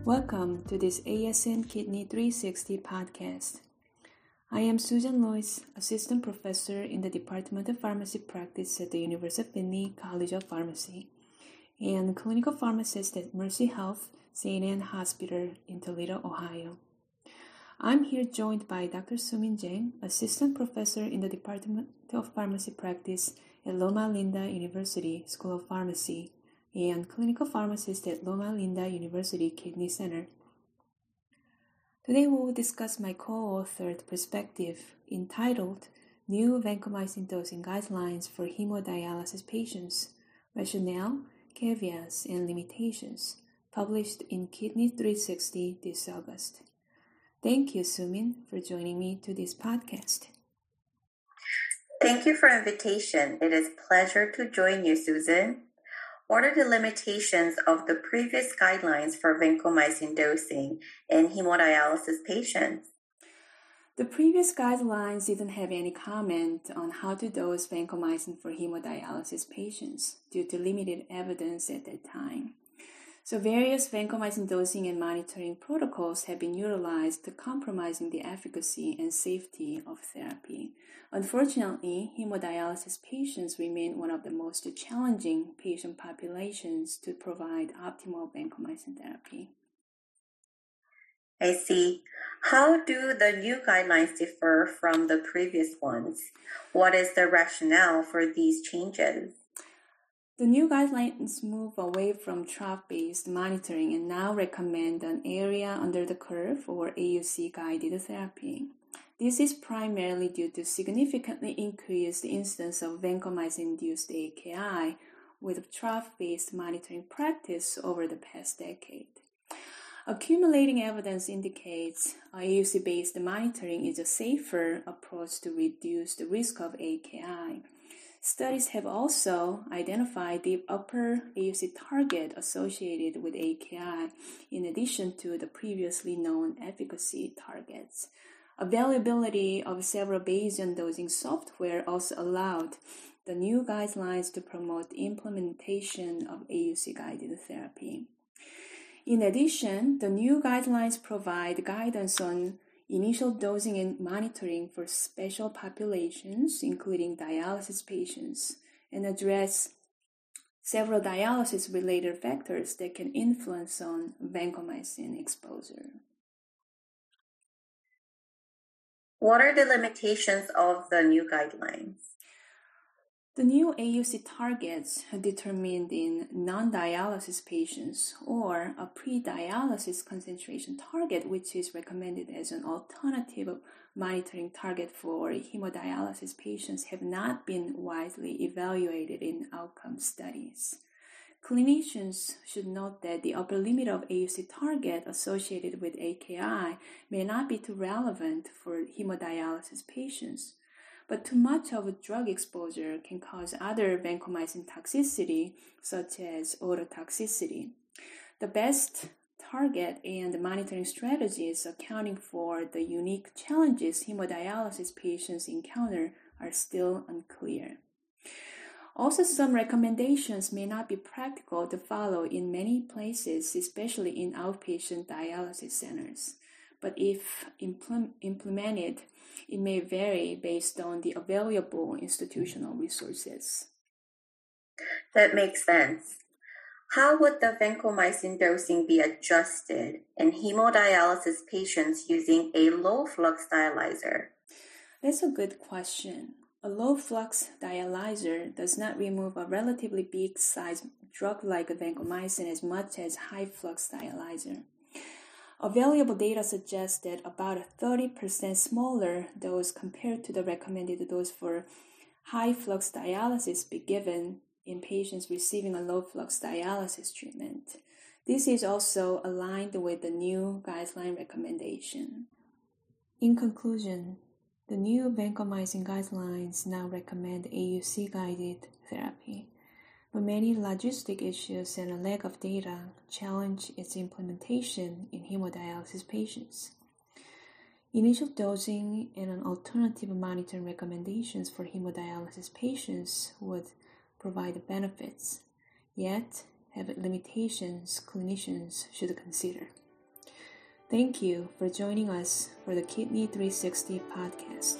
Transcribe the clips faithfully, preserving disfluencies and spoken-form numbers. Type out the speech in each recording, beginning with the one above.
Welcome to this A S N Kidney three sixty podcast. I am Susan Lois, Assistant Professor in the Department of Pharmacy Practice at the University of Sydney College of Pharmacy and Clinical Pharmacist at Mercy Health, Saint Anne Hospital in Toledo, Ohio. I'm here joined by Doctor Soomin Jang, Assistant Professor in the Department of Pharmacy Practice at Loma Linda University School of Pharmacy and Clinical Pharmacist at Loma Linda University Kidney Center. Today we will discuss my co-authored perspective entitled New Vancomycin Dosing Guidelines for Hemodialysis Patients, Rationale, Caveats, and Limitations, published in Kidney three sixty this August. Thank you, Soomin, for joining me to this podcast. Thank you for the invitation. It is a pleasure to join you, Susan. What are the limitations of the previous guidelines for vancomycin dosing in hemodialysis patients? The previous guidelines didn't have any comment on how to dose vancomycin for hemodialysis patients due to limited evidence at that time. So various vancomycin dosing and monitoring protocols have been utilized to compromising the efficacy and safety of therapy. Unfortunately, hemodialysis patients remain one of the most challenging patient populations to provide optimal vancomycin therapy. I see. How do the new guidelines differ from the previous ones? What is the rationale for these changes? The new guidelines move away from trough-based monitoring and now recommend an area under the curve or A U C-guided therapy. This is primarily due to significantly increased incidence of vancomycin-induced A K I with trough-based monitoring practice over the past decade. Accumulating evidence indicates A U C-based monitoring is a safer approach to reduce the risk of A K I. Studies have also identified the upper A U C target associated with A K I in addition to the previously known efficacy targets. Availability of several Bayesian dosing software also allowed the new guidelines to promote the implementation of A U C-guided therapy. In addition, the new guidelines provide guidance on initial dosing and monitoring for special populations, including dialysis patients, and address several dialysis-related factors that can influence on vancomycin exposure. What are the limitations of the new guidelines? The new A U C targets are determined in non-dialysis patients or a pre-dialysis concentration target, which is recommended as an alternative monitoring target for hemodialysis patients, have not been widely evaluated in outcome studies. Clinicians should note that the upper limit of A U C target associated with A K I may not be too relevant for hemodialysis patients, but too much of a drug exposure can cause other vancomycin toxicity, such as ototoxicity. The best target and monitoring strategies accounting for the unique challenges hemodialysis patients encounter are still unclear. Also, some recommendations may not be practical to follow in many places, especially in outpatient dialysis centers. But if impl- implemented, it may vary based on the available institutional resources. That makes sense. How would the vancomycin dosing be adjusted in hemodialysis patients using a low-flux dialyzer? That's a good question. A low-flux dialyzer does not remove a relatively big-sized drug like vancomycin as much as high-flux dialyzer. Available data suggests that about a thirty percent smaller dose compared to the recommended dose for high-flux dialysis be given in patients receiving a low-flux dialysis treatment. This is also aligned with the new guideline recommendation. In conclusion, the new vancomycin guidelines now recommend A U C-guided therapy, but many logistic issues and a lack of data challenge its implementation in hemodialysis patients. Initial dosing and an alternative monitoring recommendations for hemodialysis patients would provide benefits, yet have limitations clinicians should consider. Thank you for joining us for the Kidney three sixty podcast.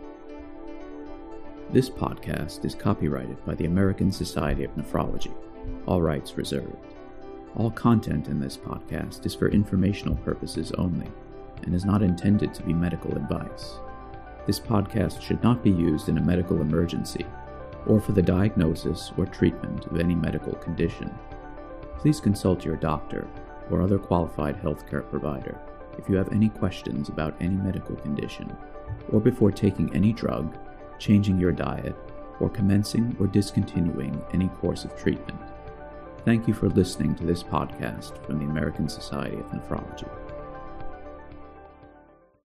This podcast is copyrighted by the American Society of Nephrology, all rights reserved. All content in this podcast is for informational purposes only and is not intended to be medical advice. This podcast should not be used in a medical emergency or for the diagnosis or treatment of any medical condition. Please consult your doctor or other qualified healthcare provider if you have any questions about any medical condition or before taking any drug, changing your diet, or commencing or discontinuing any course of treatment. Thank you for listening to this podcast from the American Society of Nephrology.